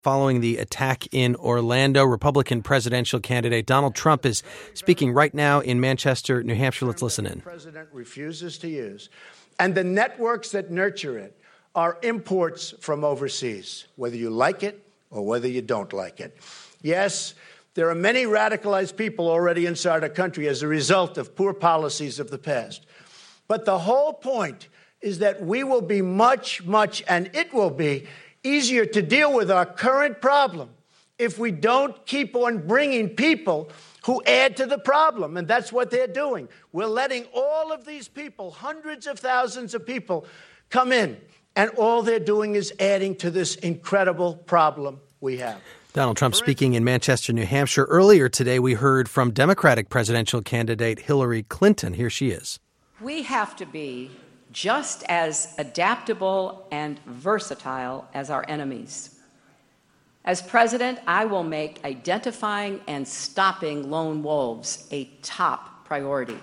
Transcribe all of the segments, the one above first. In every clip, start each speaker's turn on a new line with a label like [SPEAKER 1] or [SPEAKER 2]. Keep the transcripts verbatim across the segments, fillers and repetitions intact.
[SPEAKER 1] Following the attack in Orlando, Republican presidential candidate Donald Trump is speaking right now in Manchester, New Hampshire. Let's listen in.
[SPEAKER 2] The president refuses to use. And the networks that nurture it are imports from overseas, whether you like it or whether you don't like it. Yes, there are many radicalized people already inside our country as a result of poor policies of the past. But the whole point is that we will be much, much, and it will be easier to deal with our current problem if we don't keep on bringing people who add to the problem. And that's what they're doing. We're letting all of these people, hundreds of thousands of people, come in. And all they're doing is adding to this incredible problem we have.
[SPEAKER 1] Donald Trump speaking in Manchester, New Hampshire. Earlier today, we heard from Democratic presidential candidate Hillary Clinton. Here she is.
[SPEAKER 3] We have to be just as adaptable and versatile as our enemies. As president, I will make identifying and stopping lone wolves a top priority.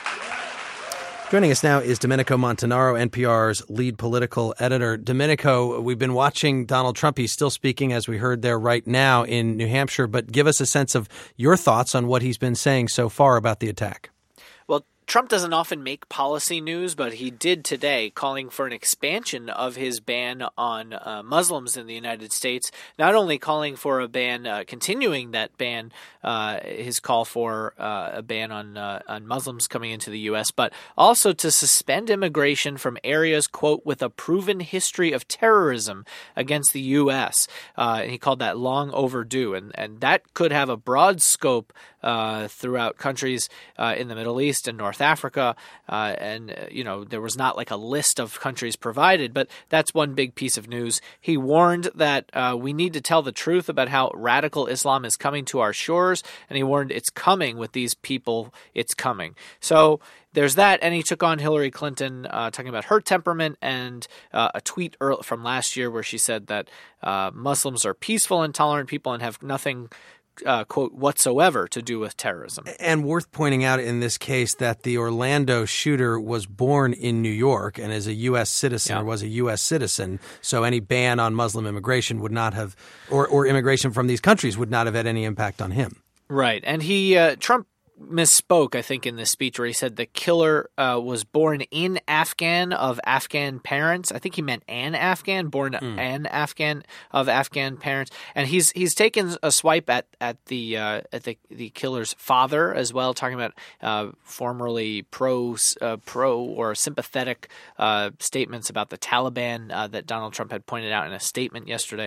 [SPEAKER 1] Joining us now is Domenico Montanaro, N P R's lead political editor. Domenico, we've been watching Donald Trump. He's still speaking, as we heard there right now in New Hampshire. But give us a sense of your thoughts on what he's been saying so far about the attack.
[SPEAKER 4] Well, Trump doesn't often make policy news, but he did today, calling for an expansion of his ban on uh, Muslims in the United States, not only calling for a ban, uh, continuing that ban, uh, his call for uh, a ban on, uh, on Muslims coming into the U S, but also to suspend immigration from areas, quote, with a proven history of terrorism against the U S. Uh, and he called that long overdue, and, and that could have a broad scope uh, throughout countries uh, in the Middle East and North Africa, uh, and, uh, you know, there was not like a list of countries provided, but that's one big piece of news. He warned that uh, we need to tell the truth about how radical Islam is coming to our shores, and he warned it's coming with these people, it's coming. So there's that, and he took on Hillary Clinton, uh, talking about her temperament, and uh, a tweet early, from last year where she said that uh, Muslims are peaceful and tolerant people and have nothing Uh, quote, whatsoever to do with terrorism.
[SPEAKER 1] And worth pointing out in this case that the Orlando shooter was born in New York and is a U S citizen, yeah. or was a U S citizen. So any ban on Muslim immigration would not have, or, or immigration from these countries would not have had any impact on him.
[SPEAKER 4] Right. And he, uh, Trump misspoke, I think, in this speech where he said the killer uh, was born in Afghan of Afghan parents. I think he meant an Afghan, born mm. an Afghan of Afghan parents. And he's he's taken a swipe at at the uh, at the the killer's father as well, talking about uh, formerly pro uh, pro or sympathetic uh, statements about the Taliban uh, that Donald Trump had pointed out in a statement yesterday.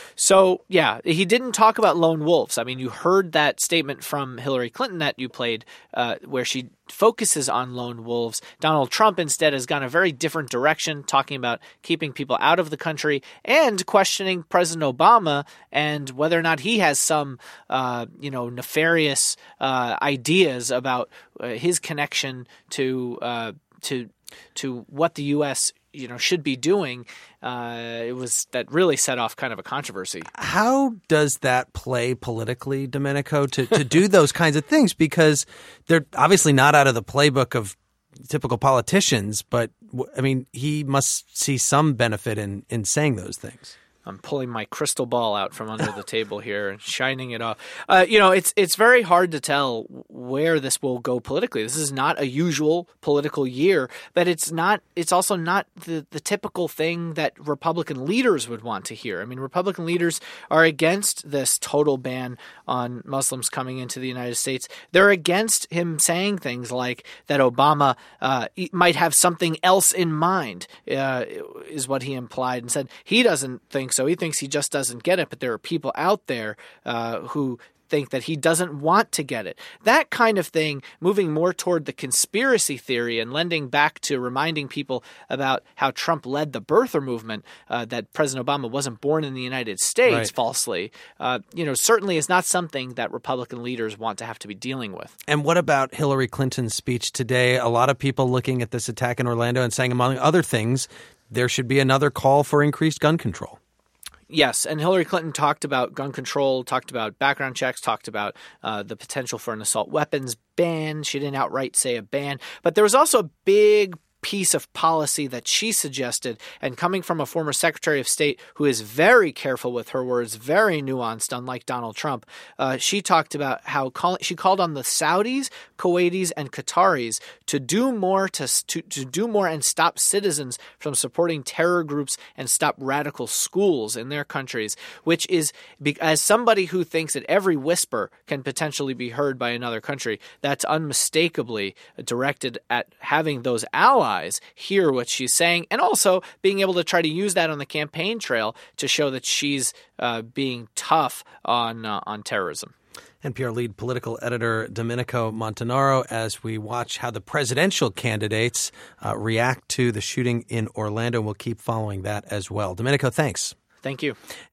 [SPEAKER 4] So yeah, he didn't talk about lone wolves. I mean, you heard that statement from Hillary Clinton that you played, uh, where she focuses on lone wolves. Donald Trump instead has gone a very different direction, talking about keeping people out of the country and questioning President Obama and whether or not he has some, uh, you know, nefarious uh, ideas about uh, his connection to uh, to to what the U S you know should be doing. Uh, it was that really set off kind of a controversy.
[SPEAKER 1] How does that play politically, Domenico, to, to do those kinds of things? Because they're obviously not out of the playbook of typical politicians, but I mean, he must see some benefit in, in saying those things.
[SPEAKER 4] I'm pulling my crystal ball out from under the table here and shining it off. Uh, you know, it's it's very hard to tell where this will go politically. This is not a usual political year, but it's not. It's also not the, the typical thing that Republican leaders would want to hear. I mean, Republican leaders are against this total ban on Muslims coming into the United States. They're against him saying things like that Obama uh, might have something else in mind, uh, is what he implied, and said he doesn't think so. He thinks he just doesn't get it, but there are people out there uh, who think that he doesn't want to get it. That kind of thing, moving more toward the conspiracy theory and lending back to reminding people about how Trump led the birther movement, uh, that President Obama wasn't born in the United States right. falsely, uh, you know, certainly is not something that Republican leaders want to have to be dealing with.
[SPEAKER 1] And what about Hillary Clinton's speech today? A lot of people looking at this attack in Orlando and saying, among other things, there should be another call for increased gun control.
[SPEAKER 4] Yes, and Hillary Clinton talked about gun control, talked about background checks, talked about uh, the potential for an assault weapons ban. She didn't outright say a ban. But there was also a big piece of policy that she suggested. And coming from a former Secretary of State who is very careful with her words, very nuanced, unlike Donald Trump, uh, she talked about how call, she called on the Saudis, Kuwaitis, and Qataris to do more to, to to do more and stop citizens from supporting terror groups and stop radical schools in their countries, which is, as somebody who thinks that every whisper can potentially be heard by another country, that's unmistakably directed at having those allies hear what she's saying, and also being able to try to use that on the campaign trail to show that she's uh, being tough on uh, on terrorism.
[SPEAKER 1] N P R lead political editor Domenico Montanaro, as we watch how the presidential candidates uh, react to the shooting in Orlando. We'll keep following that as well. Domenico, thanks.
[SPEAKER 4] Thank you.